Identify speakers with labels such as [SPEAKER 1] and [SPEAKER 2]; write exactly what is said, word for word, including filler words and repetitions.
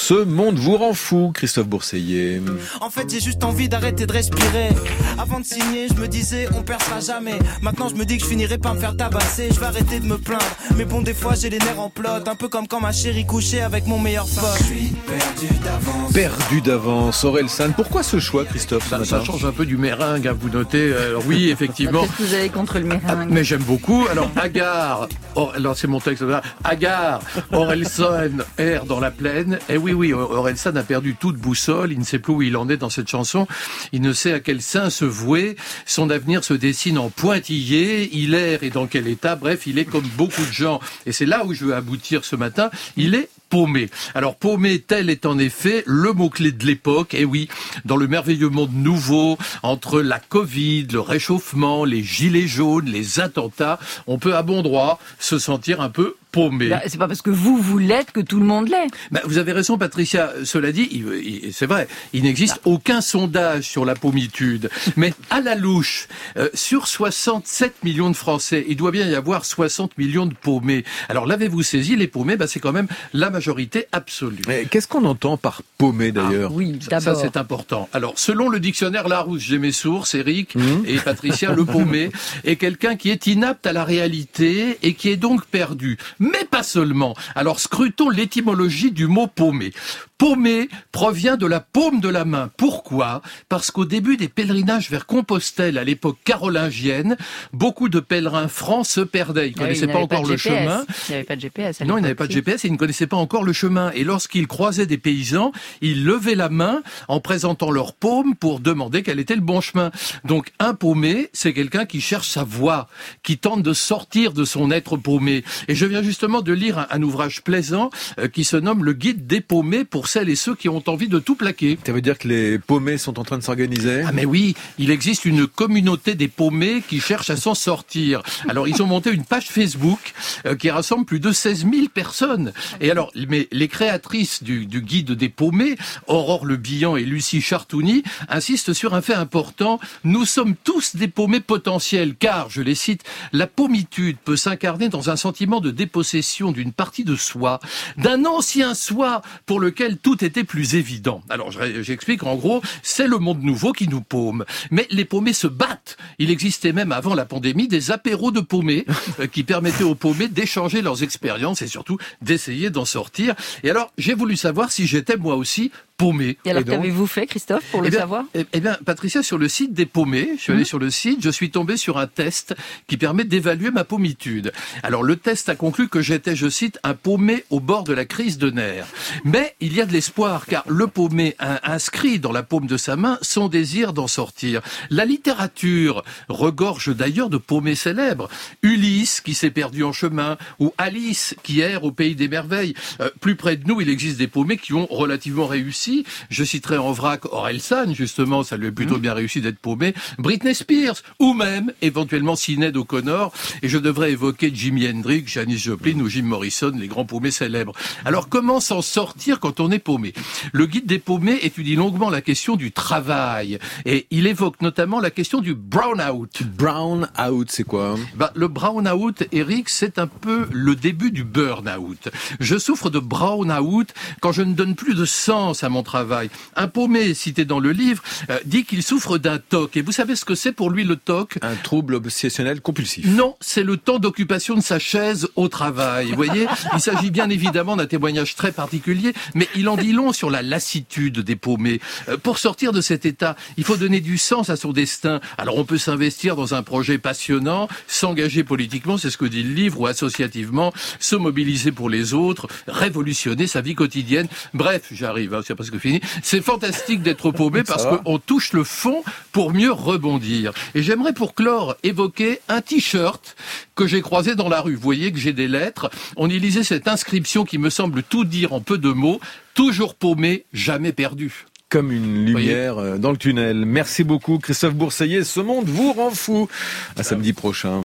[SPEAKER 1] Ce monde vous rend fou, Christophe Bourseiller.
[SPEAKER 2] En fait, j'ai juste envie d'arrêter de respirer. Avant de signer, je me disais, on percera jamais. Maintenant, je me dis que je finirai par me faire tabasser. Je vais arrêter de me plaindre. Mais bon, des fois, j'ai les nerfs en plot. Un peu comme quand ma chérie couchait avec mon meilleur pote. Je suis perdu d'avance.
[SPEAKER 1] Perdu d'avance, Orelsan. Pourquoi ce choix, Christophe, ce
[SPEAKER 3] ça,
[SPEAKER 1] matin ?
[SPEAKER 3] Ça change un peu du meringue, hein, vous notez. Alors oui, effectivement.
[SPEAKER 4] Qu'est-ce que vous avez contre le meringue ?
[SPEAKER 3] Ah, mais j'aime beaucoup. Alors, Agar, Or, alors c'est mon texte. Agar, Orelsan erre dans la plaine. Et oui, oui, Orelsan a perdu toute boussole. Il ne sait plus où il en est dans cette chanson. Il ne sait à quel sein se vouer. Son avenir se dessine en pointillé. Il erre et dans quel état. Bref, il est comme beaucoup de gens. Et c'est là où je veux aboutir ce matin. Il est paumé. Alors paumé, tel est en effet le mot-clé de l'époque. Et oui, dans le merveilleux monde nouveau, entre la Covid, le réchauffement, les gilets jaunes, les attentats, on peut à bon droit se sentir un peu paumé.
[SPEAKER 4] Bah, c'est pas parce que vous, vous l'êtes que tout le monde l'est.
[SPEAKER 3] Bah, vous avez raison, Patricia. Cela dit, il, il, c'est vrai, il n'existe ah. aucun sondage sur la paumitude. Mais à la louche, euh, sur soixante-sept millions de Français, il doit bien y avoir soixante millions de paumés. Alors l'avez-vous saisi, les paumés, bah, c'est quand même la majorité absolue.
[SPEAKER 1] Mais qu'est-ce qu'on entend par paumé d'ailleurs ?
[SPEAKER 4] Ah, oui,
[SPEAKER 3] d'abord. Ça, ça, c'est
[SPEAKER 4] important.
[SPEAKER 3] important. Alors, selon le dictionnaire Larousse, j'ai mes sources, Eric mmh. et Patricia, le paumé est quelqu'un qui est inapte à la réalité et qui est donc perdu. Mais pas seulement. Alors, scrutons l'étymologie du mot paumé. Paumé provient de la paume de la main. Pourquoi ? Parce qu'au début des pèlerinages vers Compostelle, à l'époque carolingienne, beaucoup de pèlerins francs se perdaient. Ils ne connaissaient
[SPEAKER 4] oui,
[SPEAKER 3] pas encore
[SPEAKER 4] pas
[SPEAKER 3] le
[SPEAKER 4] G P S.
[SPEAKER 3] chemin.
[SPEAKER 4] Il n'y avait pas de G P S.
[SPEAKER 3] Non, ils n'avaient pas de G P S et ils ne connaissaient pas encore le chemin. Et lorsqu'ils croisaient des paysans, ils levaient la main en présentant leur paume pour demander quel était le bon chemin. Donc, un paumé, c'est quelqu'un qui cherche sa voie, qui tente de sortir de son être paumé. Et je viens justement de lire un, un ouvrage plaisant euh, qui se nomme Le Guide des paumés pour celles et ceux qui ont envie de tout plaquer.
[SPEAKER 1] Ça veut dire que les paumés sont en train de s'organiser ?
[SPEAKER 3] Ah mais oui, il existe une communauté des paumés qui cherchent à s'en sortir. Alors ils ont monté une page Facebook euh, qui rassemble plus de seize mille personnes. Et alors, mais les créatrices du, du guide des paumés, Aurore Le Bihan et Lucie Chartouni, insistent sur un fait important. Nous sommes tous des paumés potentiels, car, je les cite, la paumitude peut s'incarner dans un sentiment de dépossession d'une partie de soi, d'un ancien soi pour lequel tout était plus évident. Alors, j'explique, en gros, c'est le monde nouveau qui nous paume. Mais les paumés se battent. Il existait même avant la pandémie des apéros de paumés euh, qui permettaient aux paumés d'échanger leurs expériences et surtout d'essayer d'en sortir. Et alors, j'ai voulu savoir si j'étais moi aussi paumé.
[SPEAKER 4] Et alors,
[SPEAKER 3] et donc,
[SPEAKER 4] qu'avez-vous fait, Christophe, pour le
[SPEAKER 3] eh bien,
[SPEAKER 4] savoir ?
[SPEAKER 3] Eh, eh bien, Patricia, sur le site des paumés, je suis allé mmh. sur le site, je suis tombé sur un test qui permet d'évaluer ma paumitude. Alors, le test a conclu que j'étais, je cite, un paumé au bord de la crise de nerfs. Mais il y a de l'espoir, car le paumé a inscrit dans la paume de sa main son désir d'en sortir. La littérature regorge d'ailleurs de paumés célèbres. Ulysse, qui s'est perdu en chemin, ou Alice, qui erre au pays des merveilles. Euh, plus près de nous, il existe des paumés qui ont relativement réussi. Je citerai en vrac Orelsan, justement, ça lui est plutôt bien réussi d'être paumé, Britney Spears, ou même, éventuellement, Sinéad O'Connor, et je devrais évoquer Jimi Hendrix, Janis Joplin ou Jim Morrison, les grands paumés célèbres. Alors, comment s'en sortir quand on est paumé ? Le guide des paumés étudie longuement la question du travail, et il évoque notamment la question du brown-out.
[SPEAKER 1] Brown-out, c'est quoi ?
[SPEAKER 3] Bah, le brown-out, Eric, c'est un peu le début du burn-out. Je souffre de brown-out quand je ne donne plus de sens à mon travail. Un paumé, cité dans le livre, euh, dit qu'il souffre d'un T O C. Et vous savez ce que c'est pour lui le T O C ?
[SPEAKER 1] Un trouble obsessionnel compulsif.
[SPEAKER 3] Non, c'est le temps d'occupation de sa chaise au travail. Vous voyez, il s'agit bien évidemment d'un témoignage très particulier, mais il en dit long sur la lassitude des paumés. Euh, pour sortir de cet état, il faut donner du sens à son destin. Alors on peut s'investir dans un projet passionnant, s'engager politiquement, c'est ce que dit le livre, ou associativement, se mobiliser pour les autres, révolutionner sa vie quotidienne. Bref, j'arrive, hein, c'est presque fini. C'est fantastique d'être paumé parce qu'on touche le fond pour mieux rebondir. Et j'aimerais pour clore évoquer un t-shirt que j'ai croisé dans la rue. Vous voyez que j'ai des lettres. On y lisait cette inscription qui me semble tout dire en peu de mots. Toujours paumé, jamais perdu.
[SPEAKER 1] Comme une lumière dans le tunnel. Merci beaucoup Christophe Bourseiller. Ce monde vous rend fou. À samedi prochain.